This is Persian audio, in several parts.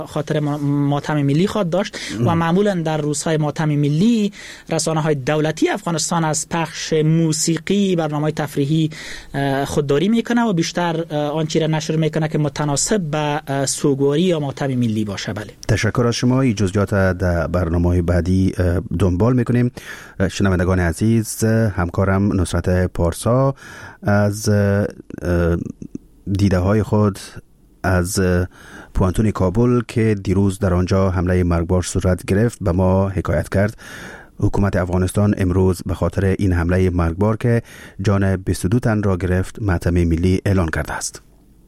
خاطر ماتم ملی خود داشت و معمولا در روزهای ماتم ملی رسانه‌های دولتی افغانستان از پخش موسیقی، برنامه‌های تفریحی خودداری میکنه و بیشتر آنچه را نشر میکنه که متناسب به سوگواری یا ماتم ملی باشه. بله. تشکر از شما. این جزئیات در برنامه‌های بعدی دنبال میکنیم. شنوندگان عزیز، همکارم نصرت پارسا از دیده های خود از پوانتون کابل که دیروز در آنجا حمله مرگبار صورت گرفت به ما حکایت کرد. حکومت افغانستان امروز به خاطر این حمله مرگبار که جان 22 تن را گرفت ماتم ملی اعلان کرده است.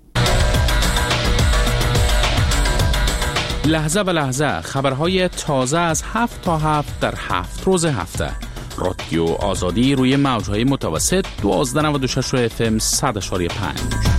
لحظه به لحظه خبرهای تازه از 7 تا 7 در 7 روز هفته. رادیو آزادی روی موجهای متوسط 1296 FM 100.5.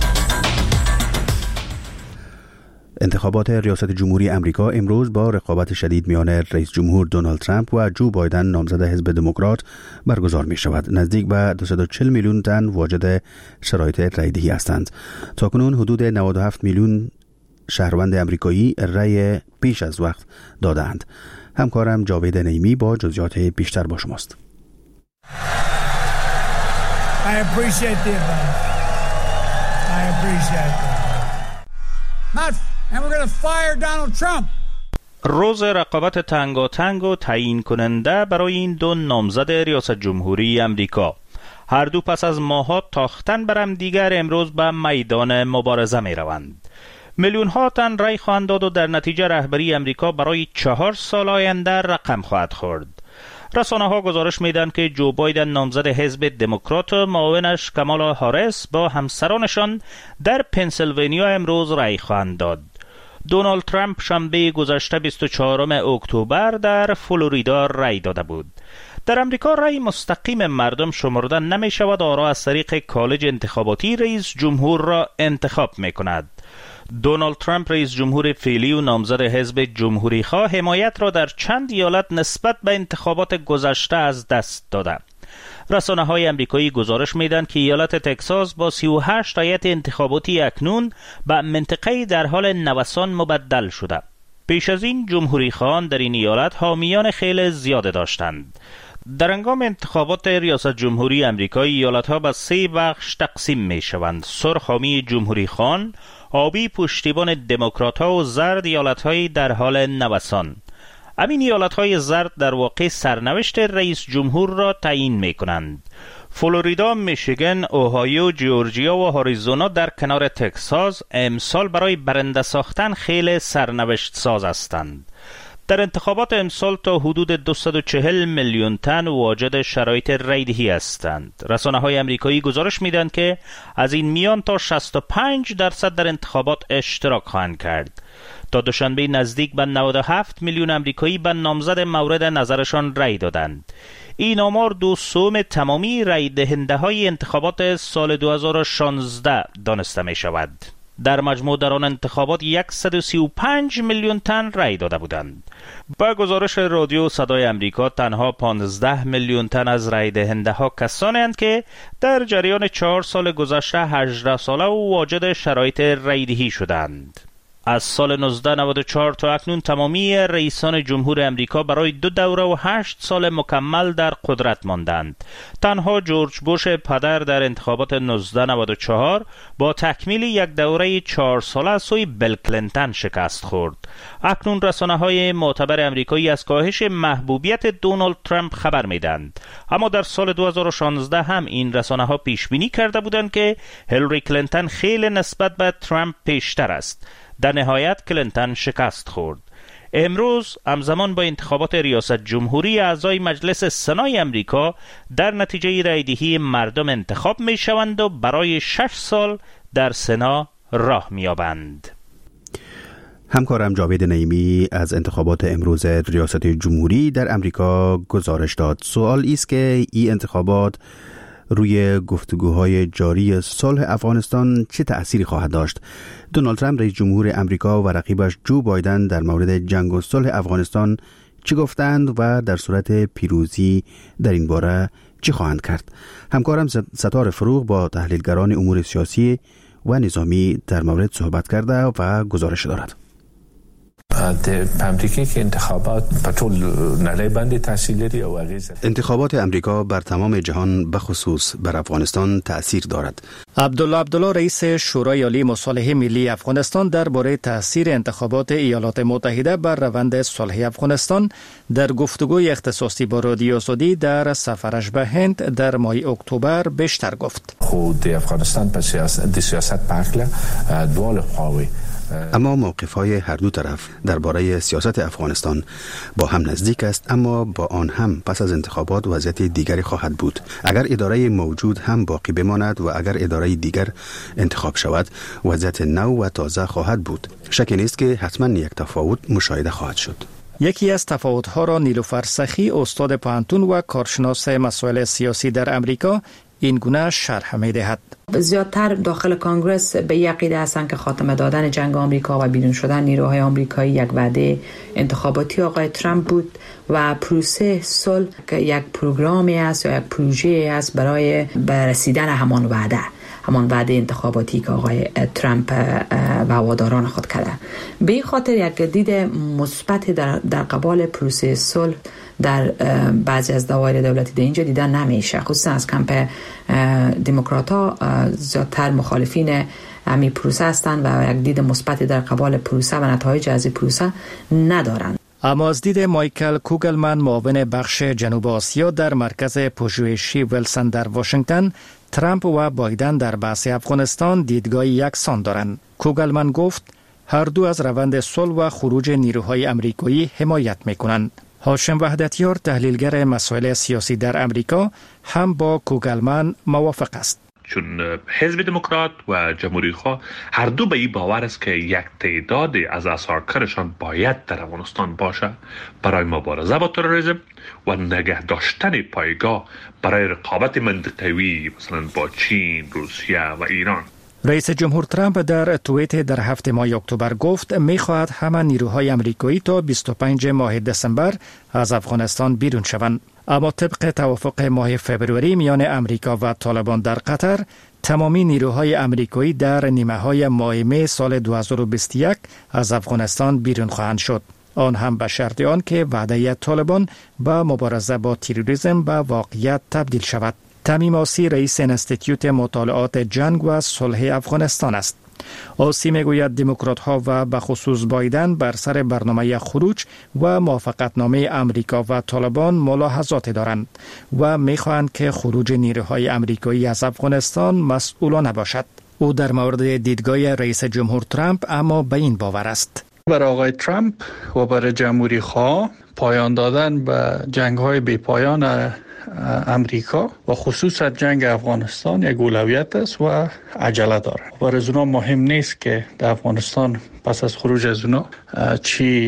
انتخابات ریاست جمهوری امریکا امروز با رقابت شدید میان رئیس جمهور دونالد ترامپ و جو بایدن نامزد حزب دموکرات برگزار می شود. نزدیک به 240 میلیون تن واجد شرایط رأی‌دهی هستند. تاکنون حدود 97 میلیون شهروند امریکایی رأی پیش از وقت دادند. همکارم جاوید نعیمی با جزئیات بیشتر با شماست. I appreciate the advice. I appreciate it. And we're going to fire Donald Trump. روز رقابت تنگاتنگ و تعیین کننده برای این دو نامزد ریاست جمهوری امریکا. هر دو پس از ماه‌ها تاختن بر هم دیگر امروز به میدان مبارزه می روند. میلیون ها تن رای خواهند داد و در نتیجه رهبری امریکا برای 4 سال آینده رقم خواهد خورد. رسانه ها گزارش میدن که جو بایدن نامزد حزب دموکرات و معاونش کامالا هاریس با همسرانشان در پنسیلوانیا امروز رای خواهند داد. دونالد ترامپ شنبه گذشته 24 اکتبر در فلوریدا رای داده بود. در امریکا رای مستقیم مردم شمرده نمی شود، آرا از طریق کالج انتخاباتی رئیس جمهور را انتخاب می کند. دونالد ترامپ رئیس جمهور فعلی و نامزد حزب جمهوری خواه حمایت را در چند ایالت نسبت به انتخابات گذشته از دست داده. رسانه های امریکایی گزارش میدن که ایالت تگزاس با 38 هیئت انتخاباتی اکنون به منطقه‌ای در حال نوسان مبدل شده. پیش از این جمهوری خواهان در این ایالت حامیان خیلی زیاده داشتند. در هنگام انتخابات ریاست جمهوری امریکایی ایالت‌ها به 3 بخش تقسیم می‌شوند: سرخ حامی جمهوری خواهان، آبی پشتیبان دموکرات‌ها و زرد ایالت‌های در حال نوسان. همین ایالت‌های زرد در واقع سرنوشت رئیس جمهور را تعیین می‌کنند. فلوریدا، میشیگن، اوهایو، جورجیا و آریزونا در کنار تگزاس امسال برای برنده ساختن خیلی سرنوشت ساز هستند. در انتخابات امسال تا حدود 240 میلیون تن واجد شرایط رأی‌دهی هستند. رسانه‌های امریکایی گزارش می‌دهند که از این میان تا 65% در انتخابات اشتراک خواهند کرد. تا دوشنبه نزدیک به 97 میلیون امریکایی به نامزد مورد نظرشان رأی دادند. این آمار 2/3 تمامی رأی دهنده‌های انتخابات سال 2016 دانسته می‌شود. در مجموع در آن انتخابات 135 میلیون تن رأی داده بودند. با گزارش رادیو صدای امریکا تنها 15 میلیون تن از رأی دهنده ها کسانی اند که در جریان 4 سال گذشته 18 ساله و واجد شرایط رأی دهی شدند. از سال 1994 تا اکنون تمامی رئیسان جمهور امریکا برای 2 دوره و 8 سال مکمل در قدرت ماندند. تنها جورج بوش پدر در انتخابات 1994 با تکمیل یک دوره 4 ساله از سوی بیل کلینتون شکست خورد. اکنون رسانه‌های معتبر امریکایی از کاهش محبوبیت دونالد ترامپ خبر میدند. اما در سال 2016 هم این رسانه‌ها پیش بینی کرده بودند که هیلاری کلینتون خیلی نسبت به ترامپ پیشتر است. در نهایت کلینتون شکست خورد. امروز همزمان با انتخابات ریاست جمهوری اعضای مجلس سنای امریکا در نتیجه رأی‌دهی مردم انتخاب می شوند و برای 6 سال در سنا راه می یابند. همکارم جاوید نعیمی از انتخابات امروز ریاست جمهوری در امریکا گزارش داد. سوال است که این انتخابات روی گفتگوهای جاری صلح افغانستان چه تأثیری خواهد داشت؟ دونالد ترامپ رئیس جمهور امریکا و رقیبش جو بایدن در مورد جنگ و صلح افغانستان چه گفتند و در صورت پیروزی در این باره چه خواهند کرد؟ همکارم ستار فروغ با تحلیلگران امور سیاسی و نظامی در مورد صحبت کرده و گزارش دارد. د امریکا کې انتخابات په ټول نړۍ باندې تاثیر لري او اغیزه. انتخابات امریکا بر تمام جهان بخصوص بر افغانستان تأثیر دارد. عبدالله رئیس شورای عالی مصالحه ملی افغانستان درباره تاثیر انتخابات ایالات متحده بر روند صلح افغانستان در گفتگوی اختصاصی با رادیو آزادی در سفرش به هند در ماه اکتبر بیشتر گفت. خود افغانستان په سیاست پاکله دوال خواوی، اما موقف‌های هر دو طرف درباره سیاست افغانستان با هم نزدیک است، اما با آن هم پس از انتخابات وضعیت دیگری خواهد بود. اگر اداره موجود هم باقی بماند و اگر اداره دیگر انتخاب شود، وضعیت نو و تازه خواهد بود. شک نیست که حتما یک تفاوت مشاهده خواهد شد. یکی از تفاوت‌ها را نیلوفر سخی، استاد پانتون و کارشناس مسائل سیاسی در امریکا، این گونه شرح می‌دهد. زیادتر داخل کانگرس به یک عقیده هستند که خاتمه دادن جنگ آمریکا و بیرون شدن نیروهای آمریکایی یک وعده انتخاباتی آقای ترامپ بود و پروسه صلح که یک پروگرامی است یا یک پروژه است برای رسیدن همان وعده انتخاباتی که آقای ترامپ و هواداران خود کرده. به این خاطر یک دید مثبت در قبال پروسه صلح در بعضی از دوایر دولتی در اینجا دیدن نمیشه، خصوصا از کمپ دموکرات‌ها زیادتر مخالفین همین پروسه هستند و یک دید مثبت در قبال پروسه و نتایج از این پروسه ندارند. اما از دید مایکل کوگلمن، معاون بخش جنوب آسیا در مرکز پژوهشی ویلسون در واشنگتن، ترامپ و بایدن در بحث افغانستان دیدگاهی یکسان دارند. کوگلمن گفت هر دو از روند صلح و خروج نیروهای آمریکایی حمایت می‌کنند. هاشم وحدتیار، تحلیلگر مسائل سیاسی در امریکا، هم با کوگلمن موافق است. چون حزب دموکرات و جمهوری خواه هر دو به این باور است که یک تعداد از اثارکارشان باید در افغانستان باشه برای مبارزه با تروریسم و نگه داشتن پایگاه برای رقابت منطقوی مثلا با چین، روسیه و ایران. رئیس جمهور ترامپ در توییت در هفته ماه اکتبر گفت می‌خواهد همه نیروهای آمریکایی تا 25 ماه دسامبر از افغانستان بیرون شوند. اما طبق توافق ماه فوریه میان امریکا و طالبان در قطر، تمامی نیروهای آمریکایی در نیمه‌های ماه می سال 2021 از افغانستان بیرون خواهند شد. آن هم به شرط آن که وعده طالبان با مبارزه با تروریسم به واقعیت تبدیل شود. تمیم آسی، رئیس انستیتیوت مطالعات جنگ و صلح افغانستان است. آسی میگوید دموکرات‌ها و به خصوص بایدن بر سر برنامه خروج و موافقتنامه امریکا و طالبان ملاحظات دارند و میخواهند که خروج نیروهای آمریکایی از افغانستان مسئولانه باشد. او در مورد دیدگاه رئیس جمهور ترامپ اما به این باور است. برای آقای ترامپ و برای جمهوری خواه پایان دادن به جنگ‌های بی‌پایان امریکا و خصوصا جنگ افغانستان یک اولویت است و عجله داره. برای از اونا مهم نیست که در افغانستان پس از خروج از اونا چی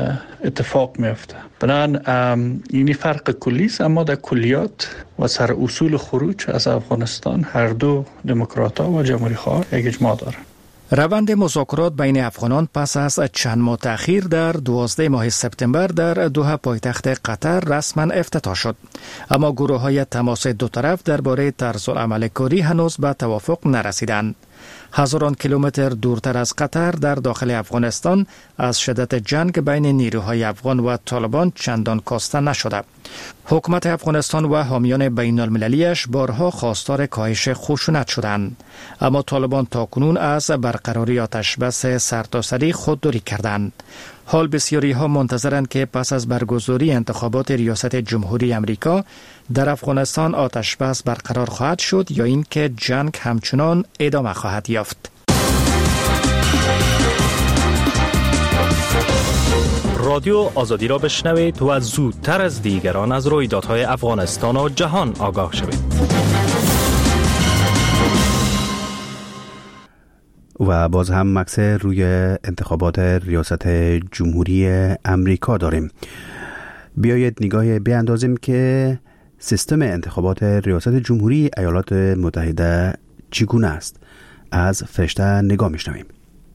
اتفاق میفته. بنابراین اینی فرق کلی است، اما در کلیات و سر اصول خروج از افغانستان هر دو دموکرات‌ها و جمهوری خواه یک اجماع دارند. روند مذاکرات بین افغانان پس از چند ماه تأخیر در 12 ماه سپتامبر در دوحه پایتخت قطر رسما افتتاح شد، اما گروه‌های تماس دو طرف درباره طرزالعمل کاری هنوز به توافق نرسیدند. هزاران کیلومتر دورتر از قطر در داخل افغانستان از شدت جنگ بین نیروهای افغان و طالبان چندان کاسته نشده. حکومت افغانستان و حامیان بین المللیش بارها خواستار کاهش خشونت شدند، اما طالبان تاکنون از برقراری آتشبس سرتاسری خودداری کردند. حال بسیاری ها منتظرند که پس از برگزاری انتخابات ریاست جمهوری امریکا در افغانستان آتشبس برقرار خواهد شد یا اینکه جنگ همچنان ادامه خواهد یافت. رادیو آزادی را بشنوید و زودتر از دیگران از رویدادهای افغانستان و جهان آگاه شوید. و باز هم مکس روی انتخابات ریاست جمهوری امریکا داریم. بیایید نگاه بیاندازیم که سیستم انتخابات ریاست جمهوری ایالات متحده چگونه است. از فرشته نگاه میشنویم.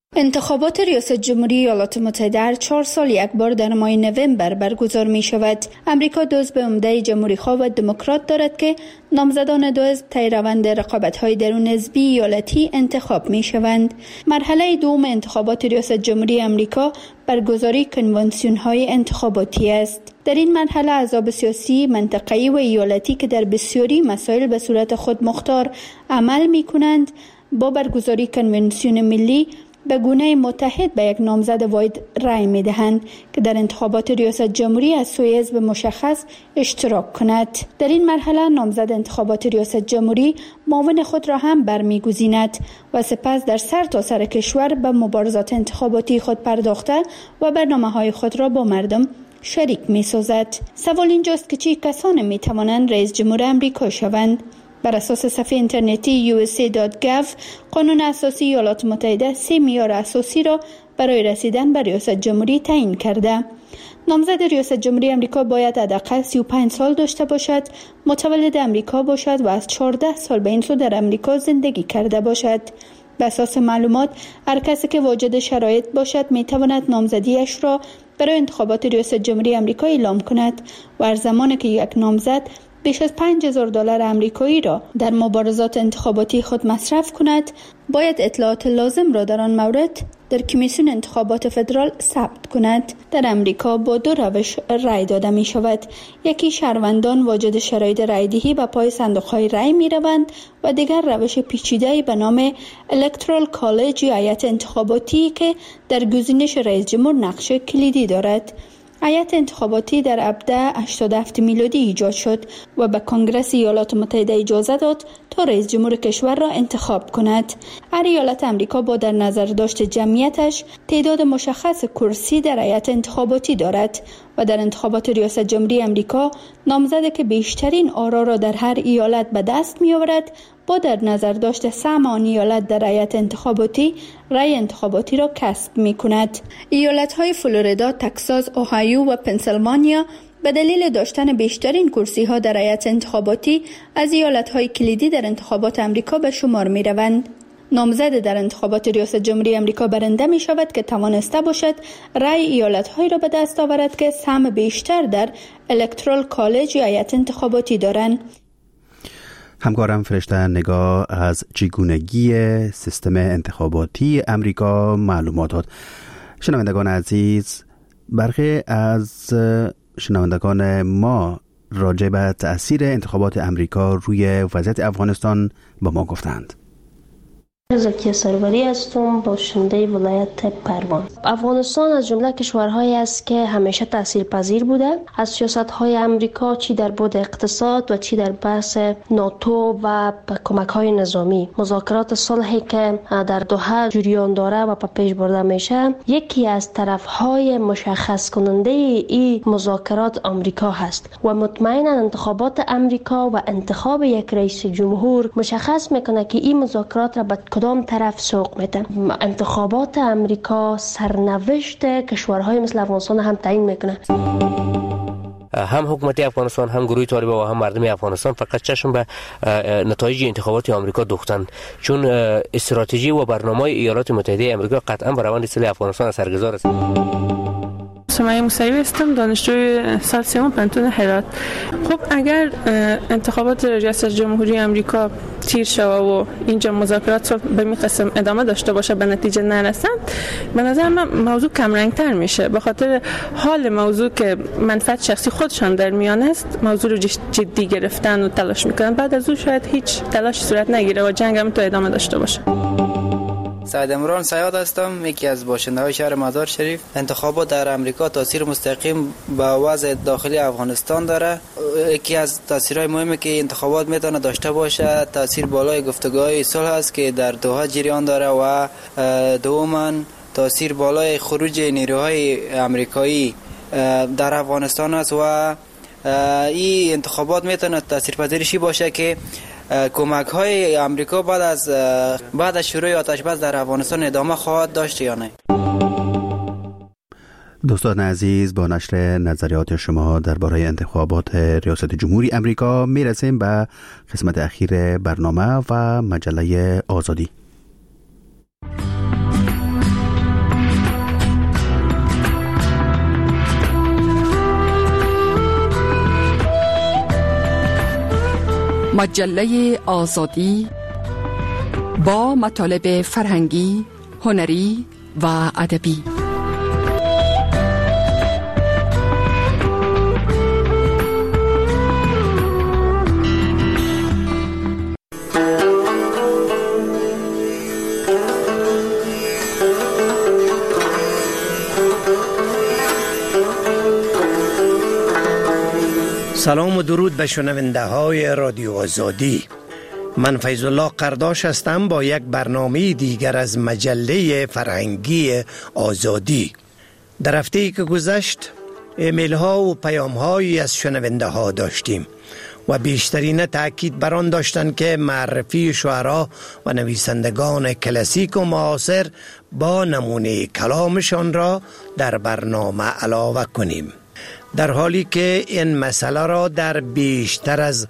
انتخابات ریاست جمهوری ایالات متحده هر 4 سال یک بار در ماه نوامبر برگزار می شود. امریکا دو حزب عمده جمهوری‌خواه و دموکرات دارد که نامزدان دو حزب طی روند رقابت‌های درون حزبی ایالتی انتخاب می شوند. مرحله دوم انتخابات ریاست جمهوری امریکا برگزاری کنوانسیون‌های انتخاباتی است. در این مرحله احزاب سیاسی منطقه‌ای و ایالتی که در بسیاری مسائل به صورت خود مختار عمل می کنند با برگزاری کنوانسیون ملی به گونه متحد به یک نامزد واحد رای می دهند که در انتخابات ریاست جمهوری از سوی حزب مشخص اشتراک کند. در این مرحله نامزد انتخابات ریاست جمهوری معاون خود را هم برمیگزیند و سپس در سرتاسر کشور به مبارزات انتخاباتی خود پرداخته و برنامه‌های خود را با مردم شریک می سازد. سوال اینجاست که چه کسانی می توانند رئیس جمهور امریکا شوند؟ بر اساس صفحه اینترنتی USA.gov قانون اساسی ایالات متحده 3 معیار اساسی را برای رسیدن به ریاست جمهوری تعیین کرده. نامزد ریاست جمهوری امریکا باید حداقل 35 سال داشته باشد، متولد امریکا باشد و از 14 سال به این سو در امریکا زندگی کرده باشد. به اساس معلومات هر کسی که واجد شرایط باشد می تواند نامزدیش را برای انتخابات ریاست جمهوری امریکا اعلام کند و هر زمانی که یک نامزد بیش از $5,000 آمریکایی را در مبارزات انتخاباتی خود مصرف کند، باید اطلاعات لازم را در آن مورد در کمیسیون انتخابات فدرال ثبت کند. در امریکا با 2 روش رای داده می شود. یکی شهروندان واجد شرایط رایدهی به پای صندوق‌های رای می روند و دیگر روش پیچیده‌ای به نام الکترال کالج یا هیئت انتخاباتی که در گزینش رئیس جمهور نقش کلیدی دارد. هیئت انتخاباتی در 1787 میلادی ایجاد شد و به کنگره ایالات متحده اجازه داد تا رئیس جمهور کشور را انتخاب کند. هر ایالت امریکا با در نظر داشت جمعیتش تعداد مشخص کرسی در هیئت انتخاباتی دارد و در انتخابات ریاست جمهوری امریکا نامزدی که بیشترین آرا را در هر ایالت به دست می آورد با در نظر داشت سهم آن ایالت در هیئت انتخاباتی رای انتخاباتی را کسب می کند. ایالت‌های فلوریدا، تگزاس، اوهایو و پنسیلوانیا به دلیل داشتن بیشترین کرسی‌ها در هیئت انتخاباتی از ایالت‌های کلیدی در انتخابات امریکا به شمار می‌روند. نامزد در انتخابات ریاست جمهوری امریکا برنده می شود که توانسته باشد رای ایالت‌هایی را به دست آورد که سهم بیشتر در الکترال کالج یا هیئت انتخاباتی دارند. همکارم فرشته نگاه از چگونگی سیستم انتخاباتی امریکا معلومات داد. شنوندگان عزیز، برخی از شنوندگان ما راجع به تأثیر انتخابات امریکا روی وضعیت افغانستان با ما گفتند. زکیه سروری هستم، باشنده ولایت پروان. افغانستان از جمله کشورهایی است که همیشه تاثیرپذیر بوده از سیاست‌های امریکا، چی در بعد اقتصاد و چی در بحث ناتو و کمک‌های نظامی. مذاکرات صلحی که در دوحه جریان داره و پیش برده میشه، یکی از طرف‌های مشخص کننده این مذاکرات امریکا هست و مطمئنا انتخابات امریکا و انتخاب یک رئیس جمهور مشخص میکنه که این مذاکرات را به کدام طرف سوق میده. انتخابات امریکا سرنوشت کشورهای مثل افغانستان هم تعیین میکنه. هم حکومت افغانستان، هم گروه طالبان و هم مردم افغانستان فقط چشم به نتایج انتخابات آمریکا دوختند، چون استراتژی و برنامه ایالات متحده آمریکا قطعا بر روند اصلاح افغانستان اثرگذار است. سمیه موسوی هستم، دانشجوی سال سوم پنتون هرات. خب اگر انتخابات ریاست جمهوری آمریکا تیر شود و اینجا مذاکرات رو به این قسم ادامه داشته باشه به نتیجه نرسند، به نظر من موضوع کم رنگتر میشه، به خاطر حال موضوع که منفعت شخصی خودشان در میان است موضوع رو جدی گرفتن و تلاش میکنن، بعد از اون شاید هیچ تلاش صورت نگیره و جنگ هم تو ادامه داشته باشه. سعید عمران سیاد هستم، یکی از باشنده‌های شهر مزار شریف. انتخابات در امریکا تاثیر مستقیم به وضع داخلی افغانستان داره. یکی از تاثیرهای مهمی که انتخابات میتونه داشته باشه تاثیر بالای گفتگوهای صلح است که در دوحه جریان داره و دوما تاثیر بالای خروج نیروهای امریکایی در افغانستان است و این انتخابات میتونه تاثیرپذیرشی باشه که کمک های امریکا بعد از شروع آتش بس در افغانستان ادامه خواهد داشت یا نه. دوستان عزیز، با نشر نظریات شما درباره انتخابات ریاست جمهوری امریکا میرسیم به قسمت اخیر برنامه و مجله آزادی. مجله آزادی با مطالب فرهنگی، هنری و ادبی. سلام و درود به شنونده های رادیو آزادی. من فیض الله قرداش هستم با یک برنامه دیگر از مجله فرهنگی آزادی. در هفته‌ای که گذشت ایمیل ها و پیام هایی از شنونده ها داشتیم و بیشترین تأکید بر آن داشتند که معرفی شعرا و نویسندگان کلاسیک و معاصر با نمونه کلامشان را در برنامه علاوه کنیم، در حالی که این مسئله را در بیشتر از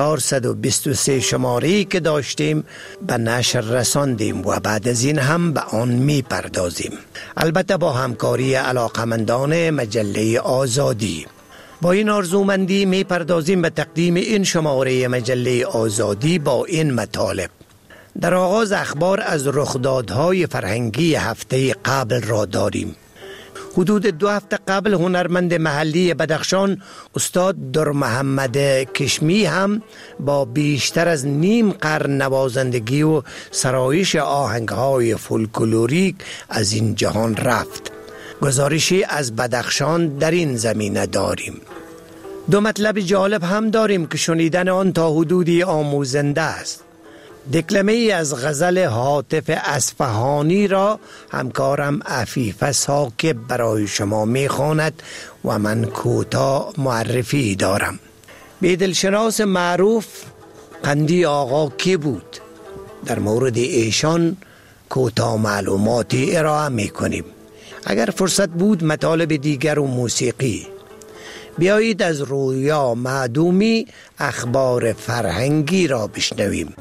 423 شماره‌ای که داشتیم به نشر رساندیم و بعد از این هم به آن می پردازیم، البته با همکاری علاقمندان مجله آزادی. با این آرزومندی می پردازیم به تقدیم این شماره مجله آزادی با این مطالب. در آغاز اخبار از رخدادهای فرهنگی هفته قبل را داریم. حدود 2 هفته قبل هنرمند محلی بدخشان استاد در محمد کشمی هم با بیشتر از نیم قرن نوازندگی و سرایش آهنگهای فولکلوریک از این جهان رفت. گزارشی از بدخشان در این زمینه داریم. 2 مطلب جالب هم داریم که شنیدن آن تا حدودی آموزنده است. دکلمه ای از غزل حاطف اصفهانی را همکارم عفیفه ثاقب برای شما میخواند و من کوتاه معرفی دارم. بیدلشناس معروف قندی آقا کی بود؟ در مورد ایشان کوتاه معلوماتی ارائه میکنیم. اگر فرصت بود مطالب دیگر و موسیقی. بیایید از رویا معدومی اخبار فرهنگی را بشنویم.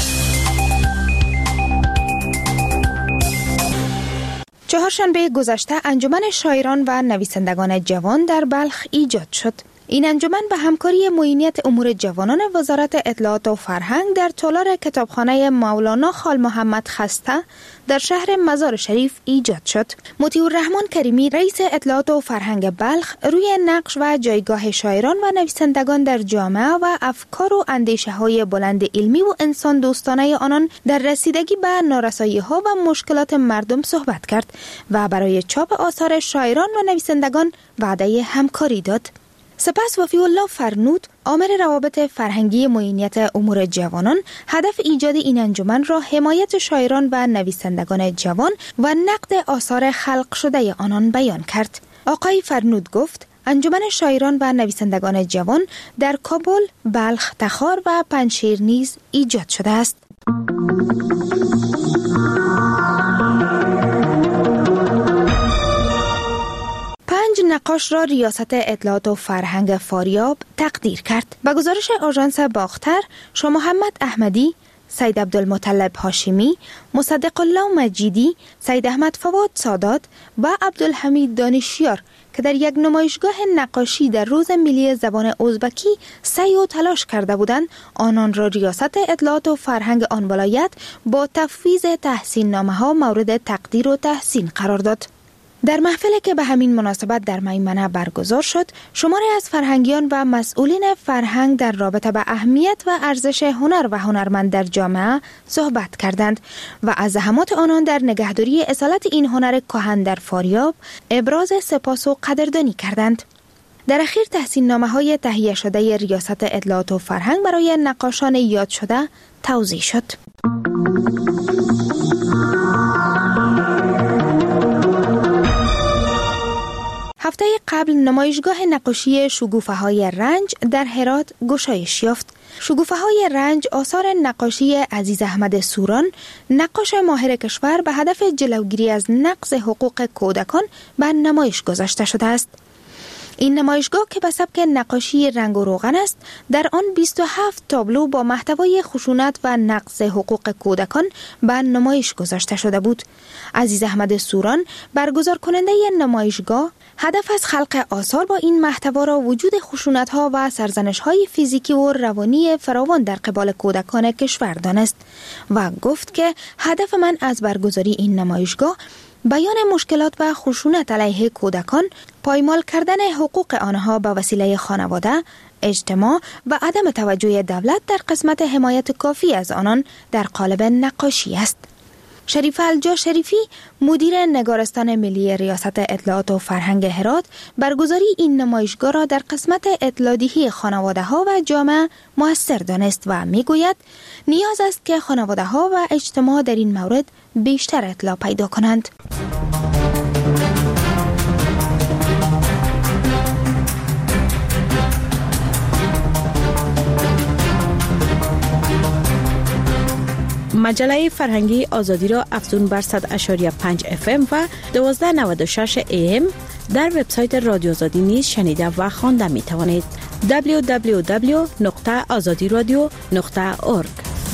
چهارشنبه گذشته انجمن شاعران و نویسندگان جوان در بلخ ایجاد شد. این انجمن به همکاری معینیت امور جوانان وزارت اطلاعات و فرهنگ در تالار کتابخانه مولانا خال محمد خسته در شهر مزار شریف ایجاد شد. مطیع الرحمن کریمی رئیس اطلاعات و فرهنگ بلخ روی نقش و جایگاه شاعران و نویسندگان در جامعه و افکار و اندیشه های بلند علمی و انسان دوستانه آنان در رسیدگی به نارسایی ها و مشکلات مردم صحبت کرد و برای چاپ آثار شاعران و نویسندگان وعده همکاری داد. سپس وفی الله فرنود آمر روابط فرهنگی معینیت امور جوانان هدف ایجاد این انجمن را حمایت شاعران و نویسندگان جوان و نقد آثار خلق شده آنان بیان کرد. آقای فرنود گفت انجمن شاعران و نویسندگان جوان در کابل، بلخ، تخار و پنجشیر نیز ایجاد شده است. نقاش را ریاست اطلاعات و فرهنگ فاریاب تقدیر کرد. به گزارش آژانس باختر، شاه محمد احمدی، سید عبدالمطلب هاشمی، مصدق الله مجیدی، سید احمد فواد سادات و عبدالحمید دانشیار که در یک نمایشگاه نقاشی در روز ملی زبان ازبکی سعی و تلاش کرده بودند، آنان را ریاست اطلاعات و فرهنگ آن ولایت با تفویض تحسین نامه ها مورد تقدیر و تحسین قرار داد. در محفلی که به همین مناسبت در میمنه برگزار شد، شماری از فرهنگیان و مسئولین فرهنگ در رابطه به اهمیت و ارزش هنر و هنرمند در جامعه صحبت کردند و از زحمات آنان در نگهداری اصالت این هنر کهن در فاریاب ابراز سپاس و قدردانی کردند. در اخیر تحسین نامه های تهیه شده ریاست اطلاعات و فرهنگ برای نقاشان یاد شده توزیع شد. هفته قبل نمایشگاه نقاشی شکوفه های رنج در هرات گشایش یافت. شکوفه های رنج آثار نقاشی عزیز احمد سوران، نقاش ماهر کشور، به هدف جلوگیری از نقض حقوق کودکان به نمایش گذاشته شده است. این نمایشگاه که به سبک نقاشی رنگ و روغن است، در آن 27 تابلو با محتوای خشونت و نقض حقوق کودکان به نمایش گذاشته شده بود. عزیز احمد سوران برگزار کننده نمایشگاه هدف از خلق آثار با این محتوا را وجود خشونت‌ها و سرزنش‌های فیزیکی و روانی فراوان در قبال کودکان کشور دانست و گفت که هدف من از برگزاری این نمایشگاه بیان مشکلات و خشونت علیه کودکان، پایمال کردن حقوق آنها به وسیله خانواده، اجتماع و عدم توجه دولت در قسمت حمایت کافی از آنان در قالب نقاشی است. شریف الجا شریفی، مدیر نگارستان ملی ریاست اطلاعات و فرهنگ هرات، برگزاری این نمایشگاه را در قسمت اطلاع‌دهی خانواده‌ها و جامعه مؤثر دانست و میگوید نیاز است که خانواده‌ها و اجتماع در این مورد بیشتر اطلاع پیدا کنند. مجله فرهنگی آزادی را افزون بر 100.5 FM و 1296 AM در وبسایت رادیو آزادی نیز شنیده و خوانده می توانید. www.azadiradio.org.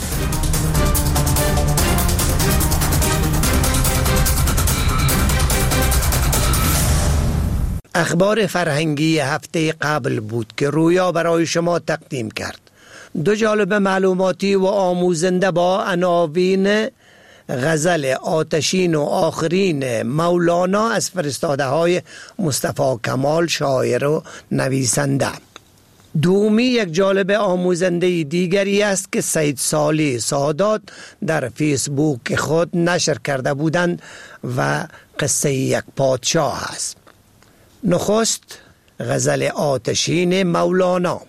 اخبار فرهنگی هفته قبل بود که رویا برای شما تقدیم کرد. دو جالب معلوماتی و آموزنده با عناوین غزل آتشین و آخرین مولانا از فرستاده های مصطفی کمال، شاعر و نویسنده. دومی یک جالب آموزنده دیگری است که سید صالح سادات در فیسبوک خود نشر کرده بودند و قصه یک پادشاه است. نخست غزل آتشین مولانا.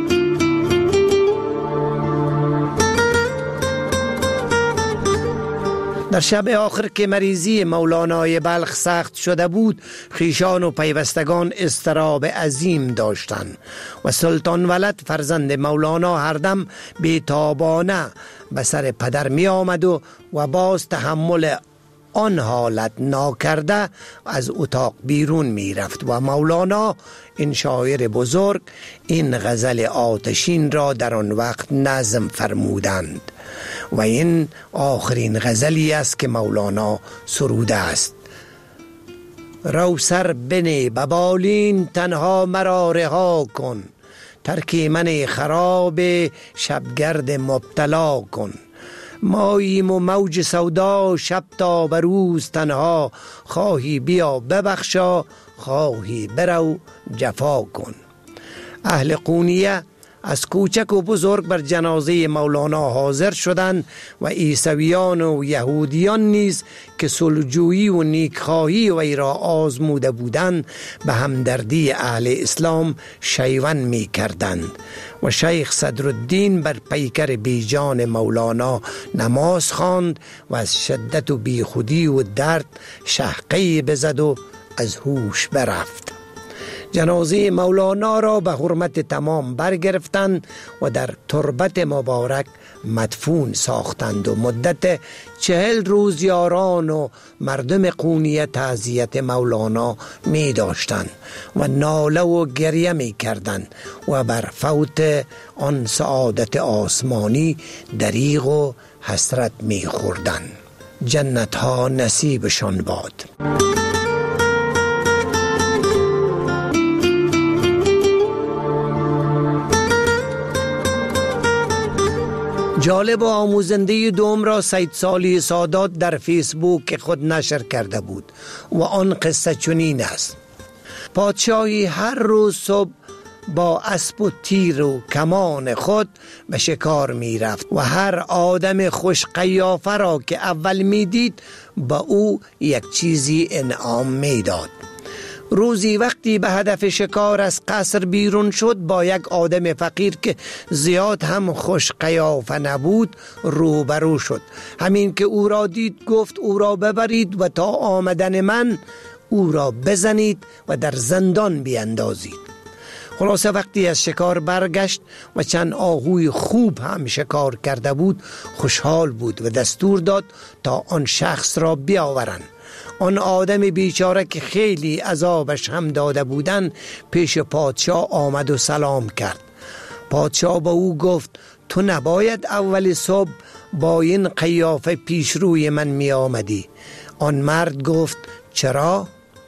در شب آخر که مریضی مولانای بلخ سخت شده بود، خویشان و پیوستگان اضطراب عظیم داشتند و سلطان ولد فرزند مولانا هر دم بی‌تابانه به سر پدر می آمد و باز تحمل آن حالت ناکرده از اتاق بیرون می رفت و مولانا، این شاعر بزرگ، این غزل آتشین را در آن وقت نظم فرمودند و این آخرین غزلی است که مولانا سروده است. رو سر بنه ببالین تنها مرا رها کن، ترک من خراب شبگرد مبتلا کن. ماییم و موج سودا شب تا بروز تنها، خواهی بیا ببخشا خواهی برو جفا کن. اهل قونیه از کوچک و بزرگ بر جنازه مولانا حاضر شدند و عیسویان و یهودیان نیز که صلح‌جویی و نیکخواهی وی را آزموده بودند به همدردی اهل اسلام شیون می کردند و شیخ صدرالدین بر پیکر بیجان مولانا نماز خواند و از شدت و بیخودی و درد شهقه بزد و از هوش برفت. جنازه مولانا را به حرمت تمام برگرفتند و در تربت مبارک مدفون ساختند و مدت 40 روز یاران و مردم قونیه تعزیت مولانا می داشتند و ناله و گریه می کردند و بر فوت آن سعادت آسمانی دریغ و حسرت می خوردند. جنت ها نصیبشان باد. جالب و آموزنده دوم را سید صالح سادات در فیسبوک خود نشر کرده بود و آن قصه چنین است. پادشاهی هر روز صبح با اسب و تیر و کمان خود به شکار می رفت و هر آدم خوش قیافه را که اول می دید با او یک چیزی انعام می داد. روزی وقتی به هدف شکار از قصر بیرون شد با یک آدم فقیر که زیاد هم خوش قیافه نبود روبرو شد. همین که او را دید گفت او را ببرید و تا آمدن من او را بزنید و در زندان بیندازید. خلاصه وقتی از شکار برگشت و چند آهوی خوب هم شکار کرده بود خوشحال بود و دستور داد تا آن شخص را بیاورند. آن آدم بیچاره که خیلی عذابش هم داده بودن پیش پادشاه آمد و سلام کرد. پادشاه با او گفت تو نباید اول صبح با این قیافه پیش روی من می آمدی. آن مرد گفت چرا؟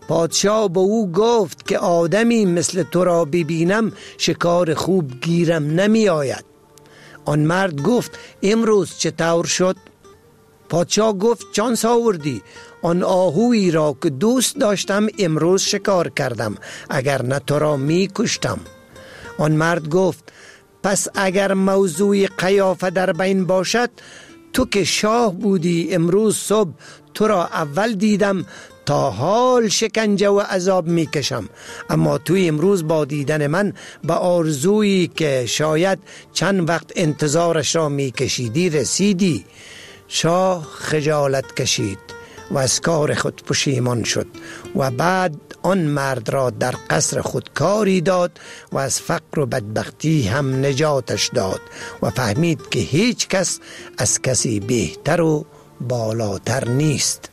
پادشاه به او گفت که آدمی مثل تو را ببینم شکار خوب گیرم نمی آید. آن مرد گفت امروز چطور شد؟ پادشاه گفت چانس آوردی؟ آن آهویی را که دوست داشتم امروز شکار کردم، اگر نه تو را می کشتم. آن مرد گفت پس اگر موضوع قیافه در بین باشد، تو که شاه بودی امروز صبح تو را اول دیدم، تا حال شکنجه و عذاب می کشم، اما تو امروز با دیدن من به آرزویی که شاید چند وقت انتظارش را می کشیدی رسیدی. شاه خجالت کشید و از کار خود پشیمان شد و بعد آن مرد را در قصر خود کاری داد و از فقر و بدبختی هم نجاتش داد و فهمید که هیچ کس از کسی بهتر و بالاتر نیست.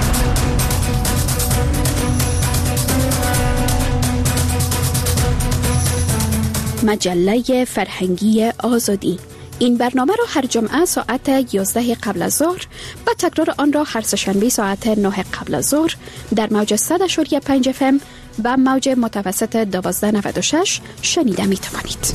مجله فرهنگی آزادی. این برنامه را هر جمعه ساعت 11 قبل از ظهر و تکرار آن را هر سه‌شنبه ساعت 9 قبل از ظهر در موج 100.5 FM و موج متوسط 1296 شنیده می توانید.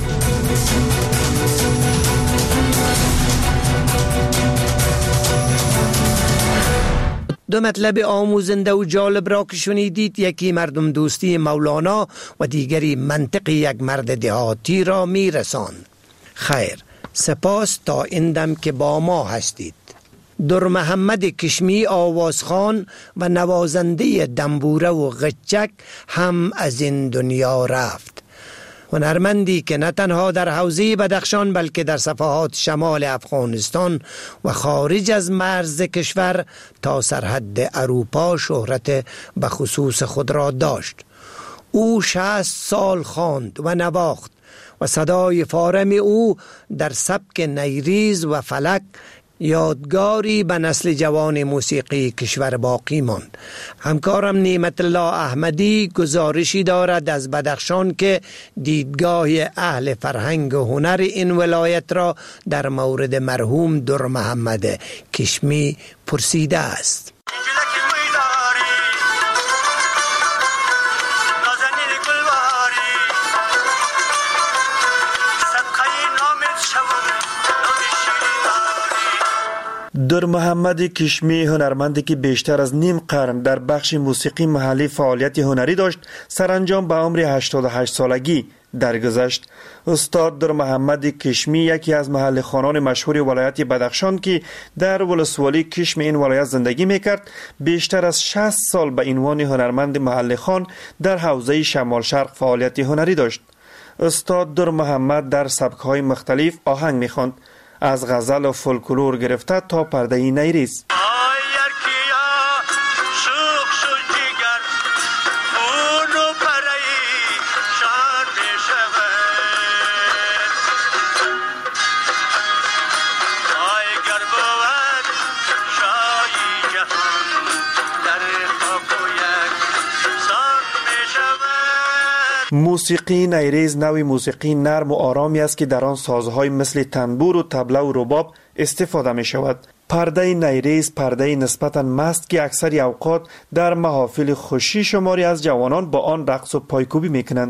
دو مطلب آموزنده و جالب را که شنیدید، یکی مردم دوستی مولانا و دیگری منطق یک مرد دهاتی را می رساند. خیر، سپاس تا این دم که با ما هستید. در محمد کشمی آوازخوان و نوازنده دنبوره و غچک هم از این دنیا رفت. هنرمندی که نه تنها در حوزه بدخشان بلکه در صفحات شمال افغانستان و خارج از مرز کشور تا سرحد اروپا شهرت به خصوص خود را داشت. او 60 سال خواند و نواخت و صدای فارم او در سبک نیریز و فلک یادگاری به نسل جوان موسیقی کشور باقی ماند. همکارم نعمت الله احمدی گزارشی دارد از بدخشان که دیدگاه اهل فرهنگ و هنر این ولایت را در مورد مرحوم در محمد کشمی پرسیده است. در محمد کشمی هنرمندی که بیشتر از نیم قرن در بخش موسیقی محلی فعالیت هنری داشت، سرانجام به عمر 88 سالگی درگذشت. استاد در محمد کشمی یکی از محل خوانان مشهور ولایت بدخشان که در ولسوالی کشم این ولایت زندگی میکرد، بیشتر از 60 سال به عنوان هنرمند محل خوان در حوزه شمال شرق فعالیت هنری داشت. استاد در محمد در سبک‌های مختلف آهنگ می‌خواند، از غزل و فولکلور گرفته تا پرده نیریز. موسیقی نیریز نوعی موسیقی نرم و آرامی است که در آن سازهای مثل تنبور و طبله و رباب استفاده می شود. پرده نیریز پرده نسبتاً مست که اکثر اوقات در محافل خوشی شماری از جوانان با آن رقص و پایکوبی می کنند.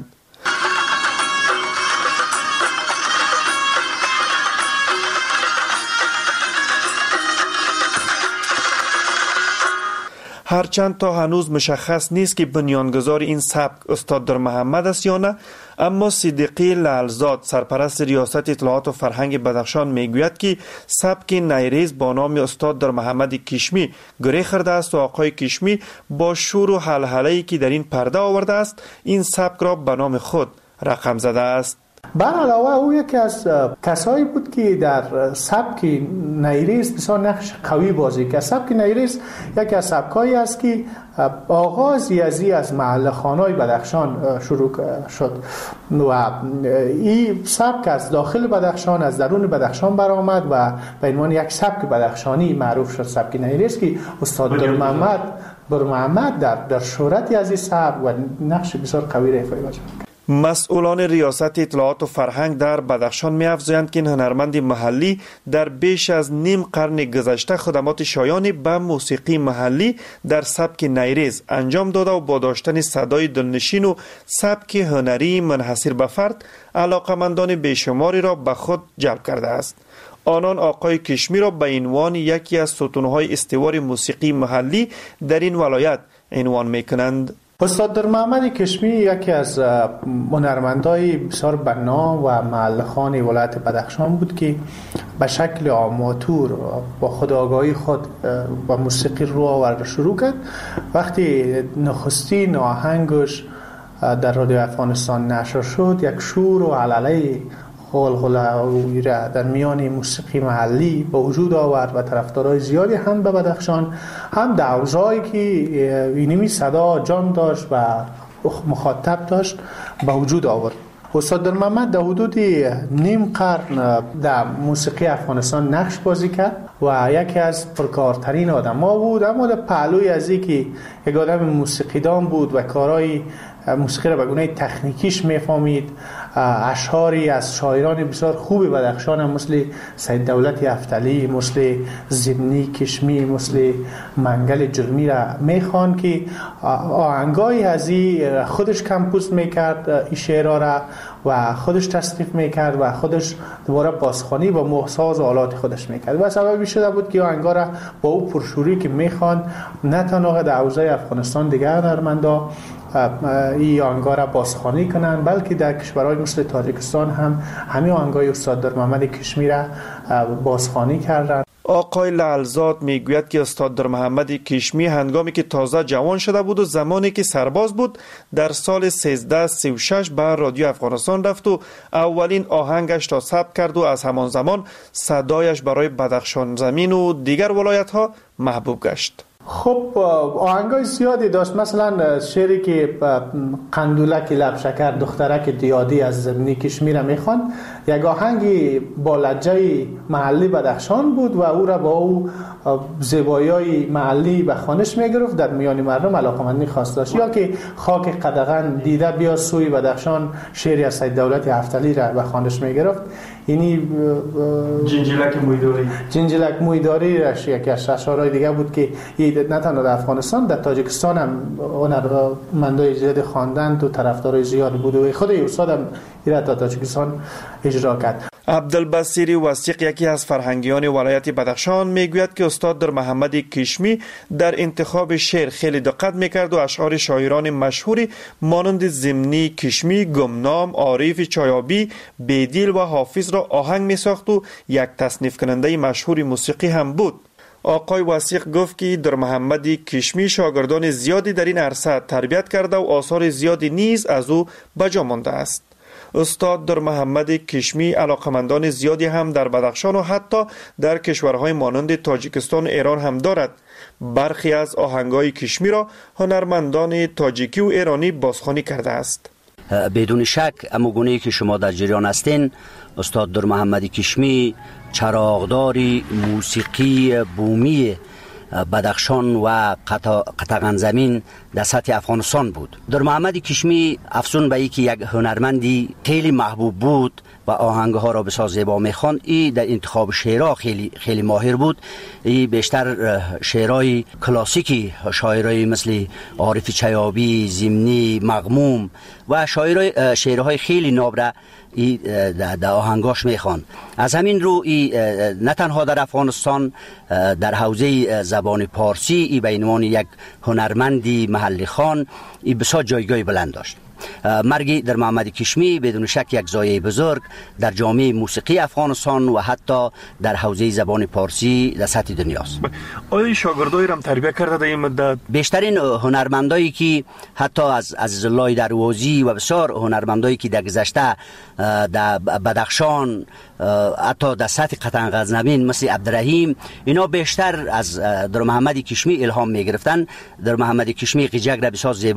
هرچند تا هنوز مشخص نیست که بنیانگذار این سبک استاد در محمد است یا نه، اما صدیقی لعلزاد سرپرست ریاست اطلاعات و فرهنگ بدخشان میگوید که سبک نیریز با نام استاد در محمد کشمی گره خورده است و آقای کشمی با شور و هلهله‌ای که در این پرده آورده است این سبک را به نام خود رقم زده است. بر علاوه او یکی از کسایی بود که در سبک نیریز بسیار نقش قوی بازی کرد. سبک نیریز یکی از سبکایی است که آغازی از محل خوانای بدخشان شروع شد و این سبک از داخل بدخشان از درون بدخشان برآمد و به عنوان یک سبک بدخشانی معروف شد. سبک نیریز که استاد بر محمد در شهرتی از این سبک و نقش بسیار قوی را ایفا کرد. مسئولان ریاست اطلاعات و فرهنگ در بدخشان می‌افزایند که این هنرمند محلی در بیش از نیم قرن گذشته خدمات شایانی به موسیقی محلی در سبک نیریز انجام داده و با داشتن صدای دلنشین و سبک هنری منحصر به فرد علاقمندان بیشماری را به خود جلب کرده است. آنان آقای کشمی را به عنوان یکی از ستونهای استوار موسیقی محلی در این ولایت عنوان می‌کنند. استاد در محمد کشمی یکی از هنرمندای بسیار بنا و محلخان ولایت بدخشان بود که به شکل آماتور با خودآگاهی خود با موسیقی رو آورد شروع کرد. وقتی نخستین آهنگش در رادیو افغانستان نشر شد، یک شور و علله غلغله در میان موسیقی محلی به وجود آورد و طرفدارای زیادی هم به بدخشان هم در حوزه‌ای که اینمی صدا جان داشت و مخاطب داشت به وجود آورد. استاد در محمد در حدود نیم قرن در موسیقی افغانستان نقش بازی کرد و یکی از پرکارترین آدم‌ها بود، اما در پهلوی از اینکه یک آدم موسیقیدان بود و کارهای موسیقی را به گونه تکنیکیش میفهمید، اشعاری از شاعران بسیار خوب بدخشان مثل سید دولت افتلی، مثل زمنی کشمی، مثل منگل جرمی را میخوان که آهنگای از این خودش کمپوز میکرد این شعرها را و خودش تصنیف میکرد و خودش دوباره بازخوانی با محساز و آلات خودش میکرد و سببی شده بود که آهنگا را با او پرشوری که میخوان نه تنها در حوزه افغانستان دیگر هنرمندا این آهنگا را بازخوانی کنند، بلکه در کشورهای مثل تاجیکستان هم همین آهنگای استاد در محمد کشمی را بازخوانی کردند. آقای لعلزاد میگوید که استاد در محمد کشمی هنگامی که تازه جوان شده بود و زمانی که سرباز بود در سال 1336 به رادیو افغانستان رفت و اولین آهنگش را ثبت کرد و از همان زمان صدایش برای بدخشان زمین و دیگر ولایت ها محبوب گشت. خب آهنگای زیادی داشت، مثلا شعری که قندولک لب شکر دخترک دیادی از زمینی کشمیر میخوان، یک آهنگی با لهجه محلی بدخشان بود و او را با او زیبایی‌های محلی به خوانش میگرفت، در میان مردم علاقمندی خاص داشت. یا که خاک قدغن دیده بیا سوی بدخشان، شعری از سید دولت افتلی را به خوانش میگرفت. یعنی جنجلک مویداری راش یکی از اشعارهای دیگه بود که نه تنها در افغانستان، در تاجیکستان هم هنرمندای زیاد خواندند و طرفدارای زیاد بود و خود استاد هم این تا تاجیکستان اجرا کرد. عبدالبصیر وثیق یکی از فرهنگیان ولایت بدخشان میگوید که استاد در محمد کشمی در انتخاب شعر خیلی دقت میکرد و اشعار شاعران مشهوری مانند زمنی کشمی، گمنام، عارف چایابی، بیدیل و حافظ را آهنگ میساخت و یک تصنیف کننده مشهور موسیقی هم بود. آقای وثیق گفت که در محمد کشمی شاگردان زیادی در این عرصه تربیت کرده و آثار زیادی نیز از او بجا مانده است. استاد در محمد کشمی علاقمندان زیادی هم در بدخشان و حتی در کشورهای مانند تاجیکستان و ایران هم دارد. برخی از آهنگای کشمی را هنرمندان تاجیکی و ایرانی بازخوانی کرده است. بدون شک اموگونه‌ای که شما در جریان هستین، استاد در محمد کشمی چراغداری موسیقی بومی بدخشان و قطغن زمین در سطح افغانستان بود. در محمد کشمی افزون به ای که یک هنرمندی خیلی محبوب بود و آهنگها را بسیار زیبا میخواند، ای در انتخاب شعرها خیلی ماهر بود. ای بیشتر شعرهای کلاسیکی شاعرای مثل عارف چیابی، زمنی، مغموم و شعرهای خیلی ناب در آهنگاش میخوان. از همین رو نه تنها در افغانستان در حوزه زبان پارسی به عنوان یک هنرمندی محلی خان بسیار جایگاه بلند داشت. مرگ در محمد کشمی بدون شک یک زایه بزرگ در جامعه موسیقی افغانستان و حتی در حوزه زبان پارسی در سطح دنیاست. آیا شاگردایی را تربیت کرده در این مدت؟ بیشترین هنرمندایی که حتی از عزیزالله دروازی و بسیار هنرمندایی که در گذشته در بدخشان حتی در سطح قطغن زمین مثل عبدالرحیم، اینا بیشتر از در محمد کشمی الهام می گرفتن. در محمد کشمی قیجک را بسیار زیبا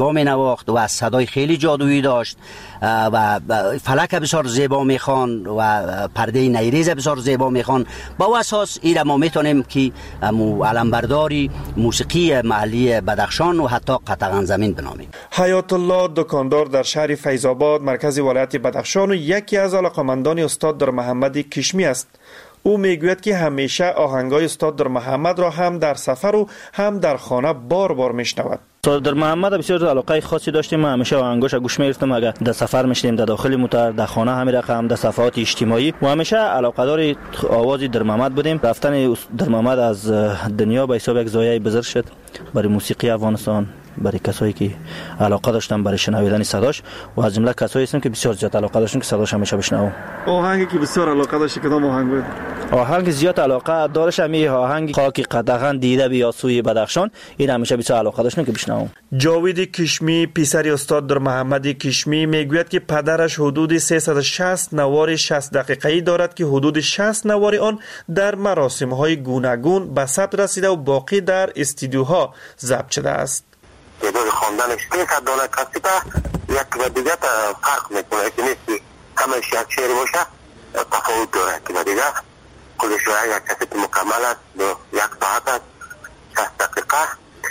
تنبورا می نواخت و صدای خیلی جادویی داشت و فلک بسیار زیبا میخوان و پرده نیریز بسیار زیبا میخوان. با اساس این ما میتونیم که علمبرداری موسیقی محلی بدخشان و حتی قطغن زمین بنامیم. حیات الله دکاندار در شهر فیض‌آباد مرکز ولایت بدخشان و یکی از علاقمندان استاد در محمد کشمی است. او میگوید که همیشه آهنگای استاد در محمد را هم در سفر و هم در خانه بار بار میشنود. استاد در محمد بسیار علاقه خاصی داشتیم. همیشه آهنگاش گوش می‌گرفتم. اگر در سفر میشدیم در داخل موتور، در خانه همین رقم، در صفحات اجتماعی و همیشه علاقه‌دار آوازی در محمد بودیم. رفتن در محمد از دنیا به حساب یک زایه بزرگ شد برای موسیقی افغانستان، برای کسایی که علاقه داشتن برای شنیدن صداش و از جمله کسایی هستیم که بسیار زیاد علاقه داشتن که صداش همیشه بشنوم. آهنگی که بسیار علاقه داشت کدام آهنگ بود؟ آهنگ زیاد علاقه دارش همین آهنگ خاک قطغن دیده بیا سوی بدخشان، این همیشه بسیار علاقه داشتن که بشنوم. جاوید کشمی پسر استاد در محمد کشمی میگوید که پدرش حدود 360 نوار 60 دقیقه‌ای دارد که حدود 60 نوار آن در مراسم‌های گوناگون به ثبت رسیده و باقی در استودیوها ضبط شده است. تعداد خواندنش 300 دانه کاسیتا یک و دیگه فرق میکنه که نیست همش یک شعر باشه تفاوت داره که و دیگه کلش یک کاسیت مکمل است یک ساعت است 60 دقیقه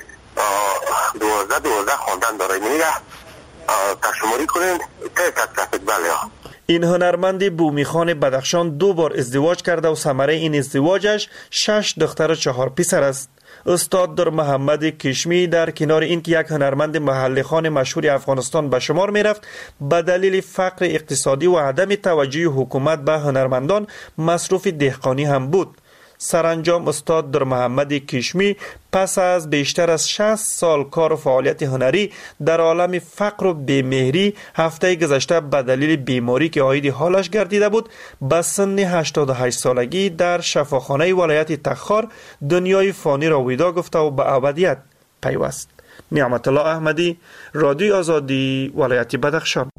12 خواندن داره میگه تشماری کنین 300 کاسیت بله. این هنرمند بومیخان بدخشان 2 بار ازدواج کرده و ثمره این ازدواجش 6 دختر و 4 پسر است. استاد در محمد کشمی در کنار اینکه یک هنرمند محلی خان مشهور افغانستان به شمار می رفت، به دلیل فقر اقتصادی و عدم توجه حکومت به هنرمندان مصروف دهقانی هم بود. سرانجام استاد در محمد کشمی پس از بیشتر از 60 سال کار و فعالیت هنری در عالم فقر و بیمهری هفته گذشته به دلیل بیماری که عاید حالش گردیده بود به سن 88 سالگی در شفاخانه ولایت تخار دنیای فانی را ویدا گفته و به ابدیت پیوست. نعمت الله احمدی، رادیو آزادی، ولایت بدخشان.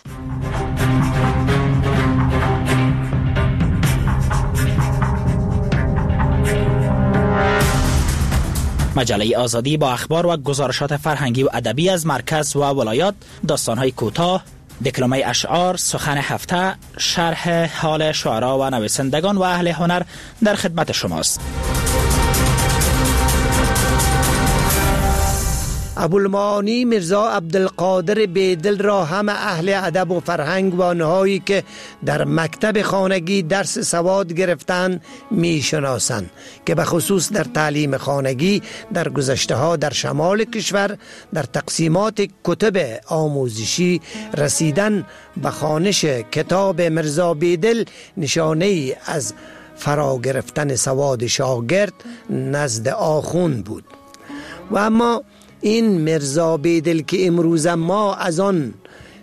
مجله آزادی با اخبار و گزارشات فرهنگی و ادبی از مرکز و ولایات، داستان‌های کوتاه، دکلمه اشعار، سخن هفته، شرح حال شعرا و نویسندگان و اهل هنر در خدمت شماست. ابوالمعانی میرزا عبدالقادر بیدل را همه اهل ادب و فرهنگ و آنهایی که در مکتب خانگی درس سواد گرفتند میشناسند که به خصوص در تعلیم خانگی در گذشته ها در شمال کشور در تقسیمات کتب آموزشی رسیدن به خوانش کتاب میرزا بیدل نشانه ای از فرا گرفتن سواد شاگرد نزد آخوند بود. و اما این میرزا بیدل که امروز ما از آن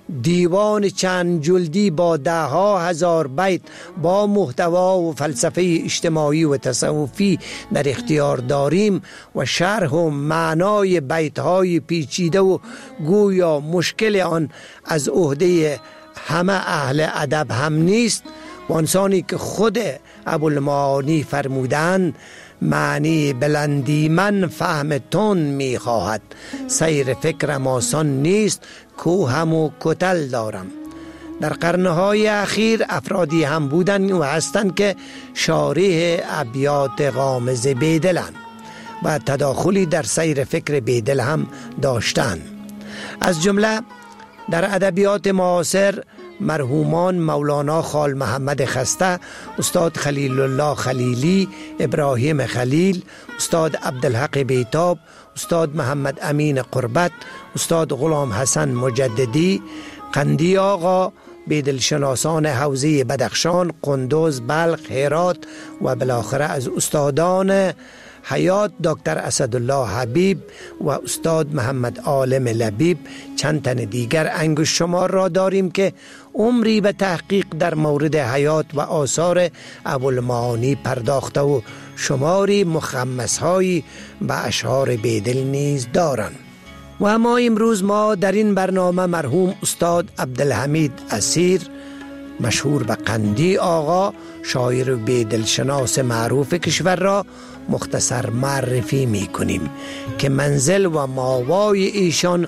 دیوان چند جلدی با 10,000 بیت با محتوا و فلسفه اجتماعی و تصوفی در اختیار داریم و شرح و معنای بیت‌های پیچیده و گویا مشکل آن از عهده همه اهل ادب هم نیست، و انسانی که خود ابوالمعانی فرمودند معنی بلندی من فهم تون می خواهد، سیر فکرم آسان نیست کوهم و کتل دارم. در قرنهای اخیر افرادی هم بودند و هستند که شارح ابیات غامض بیدلند و تداخلی در سیر فکر بیدل هم داشتند. از جمله در ادبیات معاصر مرحومان مولانا خال محمد خسته، استاد خلیل الله خلیلی، ابراهیم خلیل، استاد عبدالحق بیتاب، استاد محمد امین قربت، استاد غلام حسن مجددی، قندی آقا، بیدلشناسان حوزه بدخشان، قندوز، بلخ، هرات و بالاخره از استادان حیات دکتر اسدالله حبیب و استاد محمد عالم لبیب چند تن دیگر انگشت شمار را داریم که عمری به تحقیق در مورد حیات و آثار ابوالمعانی پرداخته و شماری مخمس‌هایی به اشعار بیدل نیز دارند. و اما امروز ما در این برنامه مرحوم استاد عبدالحمید اسیر مشهور به قندی آقا، شاعر و بیدلشناس معروف کشور را مختصر معرفی می کنیم که منزل و ماوای ایشان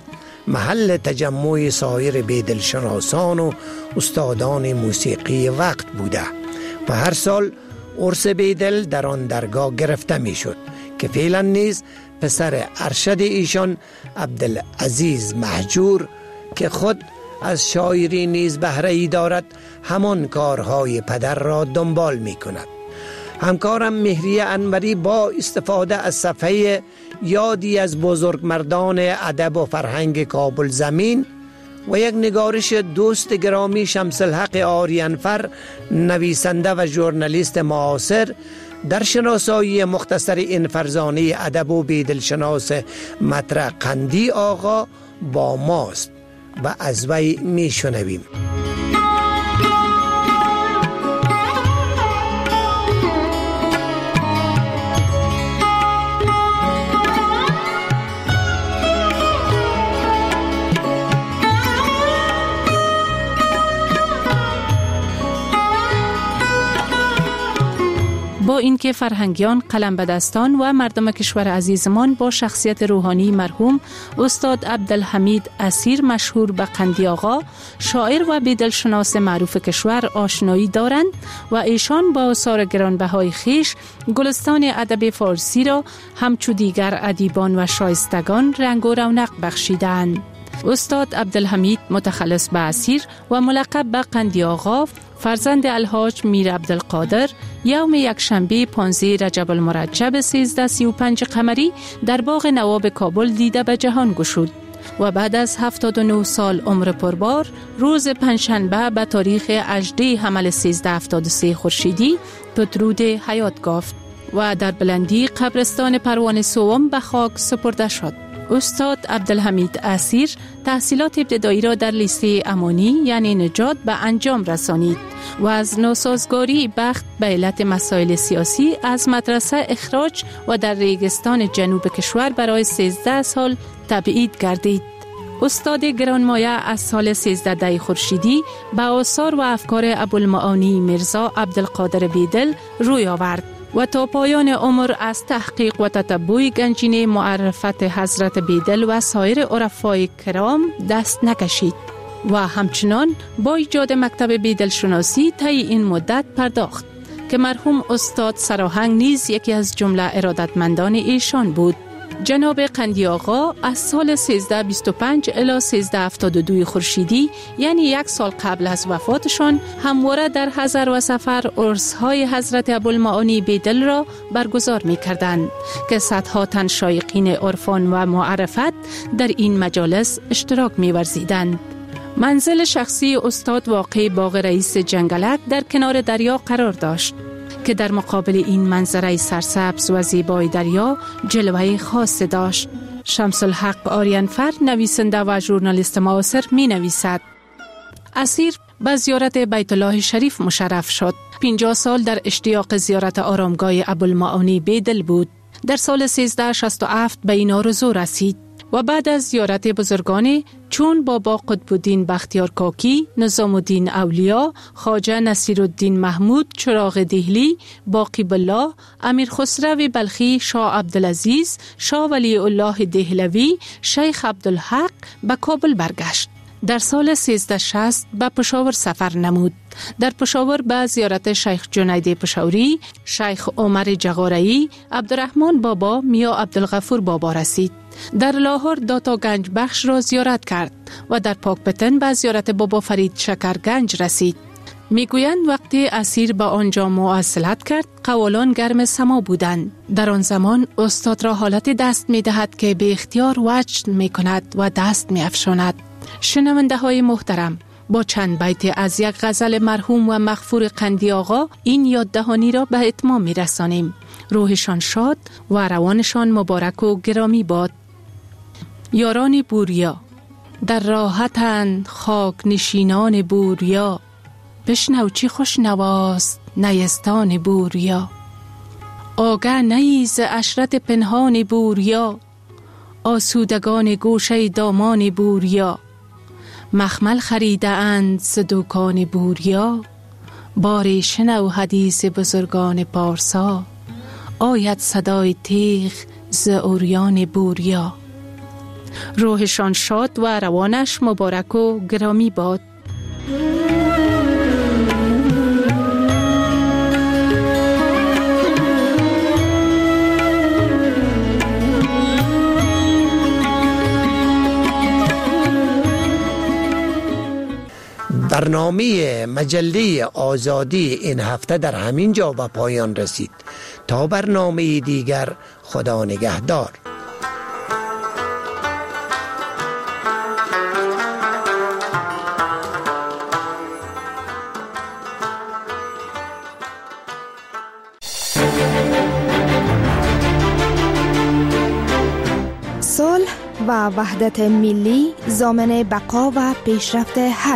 محل تجمع سایر بیدلشناسان و استادان موسیقی وقت بوده و هر سال عرس بیدل در آن درگاه گرفته می شد که فعلا نیز پسر ارشد ایشان عبدالعزیز مهجور که خود از شاعری نیز بهره ای دارد همان کارهای پدر را دنبال می کند. همکارم مهریه انوری با استفاده از صفحه یادی از بزرگمردان ادب و فرهنگ کابل زمین و یک نگارش دوست گرامی شمس الحق آریانفر نویسنده و ژورنالیست معاصر در شناسایی مختصر این فرزانه ادب و بیدلشناس مطرح قندی آقا با ماست و از وی می شنویم. با اینکه فرهنگیان، قلمبدستان و مردم کشور عزیزمان با شخصیت روحانی مرحوم استاد عبدالحمید اسیر مشهور به قندی آقا، شاعر و بیدلشناس معروف کشور آشنایی دارند و ایشان با آثار گرانبهای خویش گلستان ادب فارسی را همچو دیگر ادیبان و شایستگان رنگ و رونق بخشیدند. استاد عبدالحمید متخلص به اسیر و ملقب به قندی آقا، فرزند الحاج میر عبدالقادر، یوم یکشنبه 15 رجب المرجب 1335 قمری در باغ نواب کابل دیده به جهان گشود و بعد از 79 سال عمر پربار روز پنجشنبه به تاریخ 18 حمل 1373 خورشیدی پدرود حیات یافت و در بلندی قبرستان پروان سوم به خاک سپرده شد. استاد عبدالحمید اسیر تحصیلات ابتدایی را در لیسه امانی یعنی نجات به انجام رسانید و از ناسازگاری بخت به علت مسائل سیاسی از مدرسه اخراج و در ریگستان جنوب کشور برای 13 سال تبعید گردید. استاد گرانمایه از سال 13 خورشیدی به آثار و افکار ابوالمعانی میرزا عبدالقادر بیدل روی آورد و تا پایان عمر از تحقیق و تتبع گنجینه معرفت حضرت بیدل و سایر عرفای کرام دست نکشید و همچنان با ایجاد مکتب بیدل شناسی طی این مدت پرداخت که مرحوم استاد سراهنگ نیز یکی از جمله ارادتمندان ایشان بود. جناب قندی آقا از سال 1325 الی 1372 خورشیدی یعنی یک سال قبل از وفاتشان همواره در حضر و سفر عرس‌های حضرت ابوالمعانی بیدل را برگزار می‌کردند که صدها تن شایقین عرفان و معرفت در این مجالس اشتراک می‌ورزیدند. منزل شخصی استاد واقع باغ رئیس جنگلک در کنار دریا قرار داشت که در مقابل این منظره سرسبز و زیبای دریا جلوه خاص داشت. شمس الحق آریانفر نویسنده و ژورنالیست معاصر می نویسد: اسیر به زیارت بیت الله شریف مشرف شد. 50 سال در اشتیاق زیارت آرامگاه ابوالمعانی بیدل بود. در سال 1367 به این آرزو رسید و بعد از زیارت بزرگانی چون بابا قطب الدین بختیار کاکی، نظام الدین اولیا، خواجه نصیرالدین محمود چراغ دهلی، باقی بالله، امیر خسرو بلخی، شاه عبدالعزیز، شاه ولی الله دهلوی، شیخ عبدالحق به کابل برگشت. در سال 1360 به پشاور سفر نمود. در پشاور به زیارت شیخ جنید پشاوری، شیخ عمر جغارایی، عبدالرحمن بابا، میا عبدالغفور بابا رسید. در لاهور داتا گنج بخش را زیارت کرد و در پاکپتن به زیارت بابا فرید شکرگنج رسید. میگویند وقتی اسیر به آنجا مواصلت کرد قوالان گرم سما بودند. در آن زمان استاد را حالت دست می‌دهد که به اختیار وجد می‌کند و دست می‌افشاند. شنونده های محترم، با چند بیت از یک غزل مرحوم و مغفور قندی آقا این یاددهانی را به اتمام می‌رسانیم. روحشان شاد و روانشان مبارک و گرامی باد. یاران بوریا در راحتند خاک نشینان بوریا، بشنو چی خوش نواست نیستان بوریا. آگه نیز عشرت پنهان بوریا، آسودگان گوشه دامان بوریا. مخمل خریده اند ز دکان بوریا، باری شنو حدیث بزرگان پارسا. آید صدای تیغ ز اوریان بوریا. روحشان شاد و روانش مبارک و گرامی باد. برنامه مجله آزادی این هفته در همین جا به پایان رسید. تا برنامه دیگر، خدا نگهدار. صلح و وحدت ملی ضامن بقا و پیشرفت هر